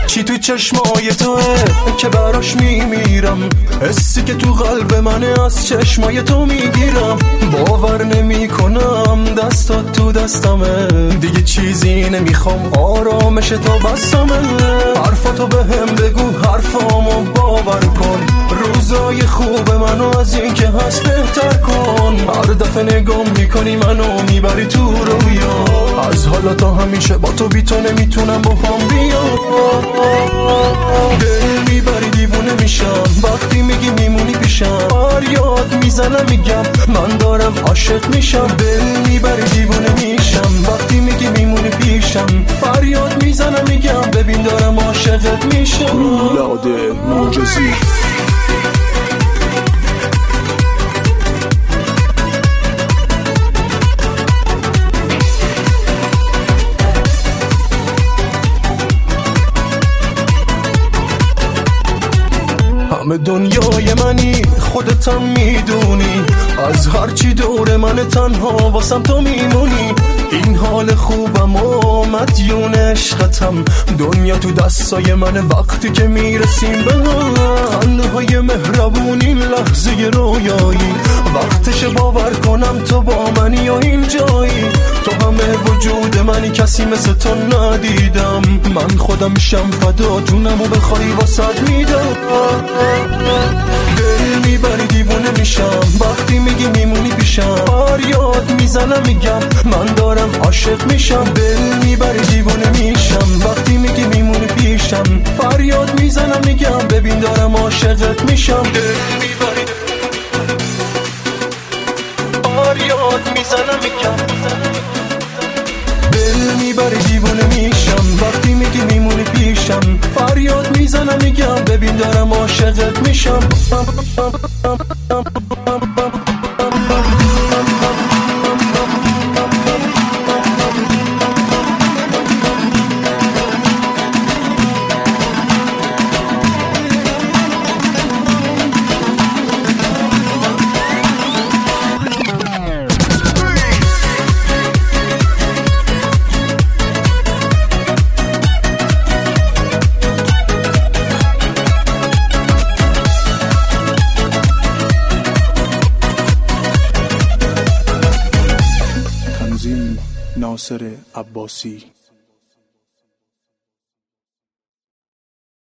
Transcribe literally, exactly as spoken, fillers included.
چی تو چشمای توه که براش میمیرم، حسی که تو قلب منه از چشمای تو میگیرم. باور نمی کنم دستات تو دستمه، دیگه چیزی نمیخوام آرامش تو بسمه. حرفاتو به هم بگو حرفامو باور کن، روزای خوب منو از این که هست بهتر کن. هر دفعه نگام میکنی منو میبری تو رویا، از حالا تا همیشه با تو بی تو نمیتونم با هم بیام. دل میبری دیوونه میشم وقتی میگی میمونی پیشم، فریاد میزنم میگم من دارم عاشق میشم. دل میبری دیوونه میشم وقتی میگی میمونی پیشم، فریاد میزنم میگم ببین دارم عاشقت میشم. میلاد معجزی. همه دنیای منی خودتم میدونی، از هرچی دور من تنها واسم تو میمونی. این حال خوبم و مدیون عشقتم، دنیا تو دستای من وقتی که میرسیم به هم. خنده های مهربون این لحظه رویایی، وقتش باور کنم تو با منی و این جایی. تو همه وجود منی کسی مثل تو ندیدم، من خودم شم فدا جونمو بخوای واسد میدم. دل میبری دیوونه میشم وقتی میگی میمونی پیشم، فریاد میزنم میگم من دارم عاشق میشم. دل میبری دیوونه میشم وقتی میگی میمونی پیشم، فریاد میزنم میگم ببین دارم عاشقت میشم. دل میبری فریاد میزنم میگم، دل میبری دیوونه میشم وقتی میگی میمونی پیشم، فریاد میزنم میگم ببین دارم عاشقت میشم. ناصر عباسی.